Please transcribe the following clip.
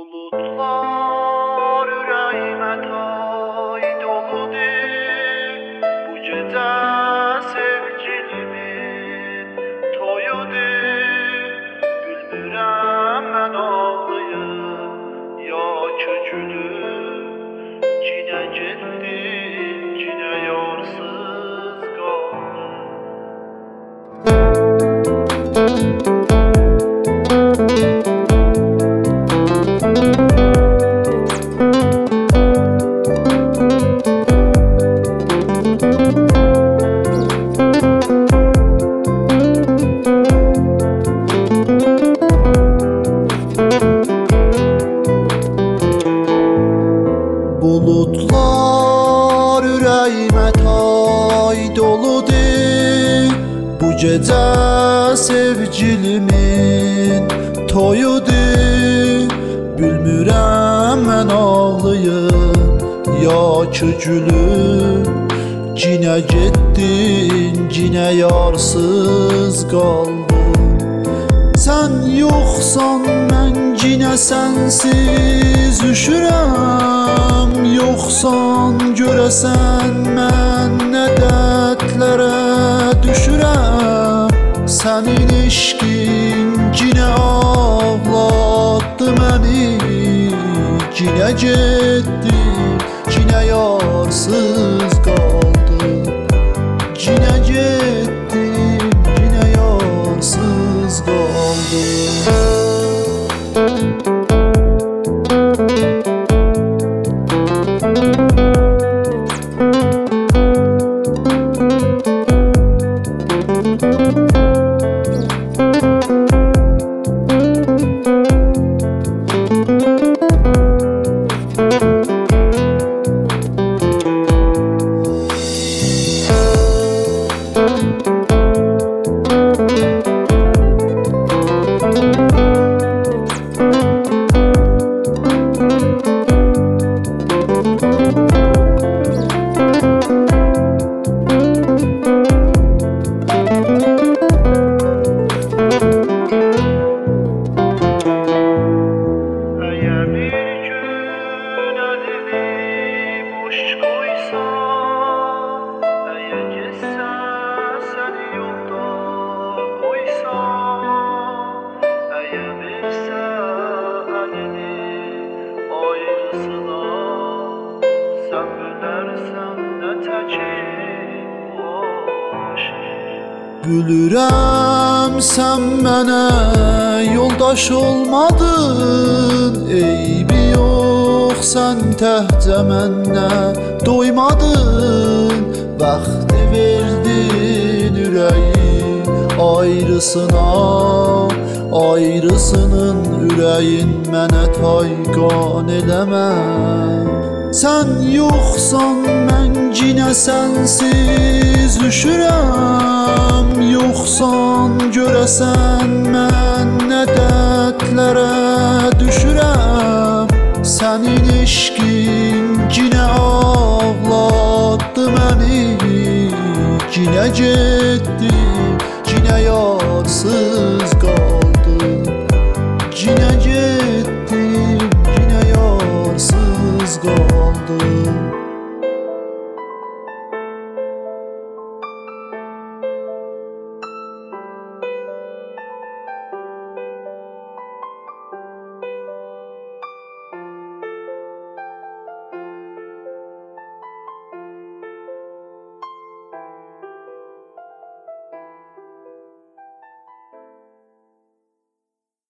Bulutlar ürəyimə tay doludur. Bu gecə sevgilimin toyudur. Bilmirəm mən ağlayım ya kökülüm. Cinə getdim, cinə yarsız qaldım. Bulutlar ürəyimə tay doludur. Bu gecə sevgilimin toyudur. Bilmirəm mən ağlayım ya ki gülüm. Cinə getdin, cinə yarsız qaldım. Sən yoxsan mən cinə sənsiz üşürəm. Yoxsan görəsən mən nə dərdlərə düşürəm. Sənin eşqin cinə ağlatdı məni. Cinə getdim, cinə yarsız qaldım. Cinə getdim, cinə yarsız qaldım. Gülürəm sən mənə yoldaş olmadın. Eybi yox sən təhcə mənnə doymadın. Vaxtı verdin ürəyi ayrısına. Ayrısının ürəyin mənə tayqan eləmə. Sən yoxsan mən cinə sənsiz üşürəm. Yoxsan görəsən mən nə dərdlərə düşürəm. Sənin eşqin cinə ağlatdı məni. Cinə getdim, cinə yarsız qaldım. Cinə getdim, cinə yarsız qaldım.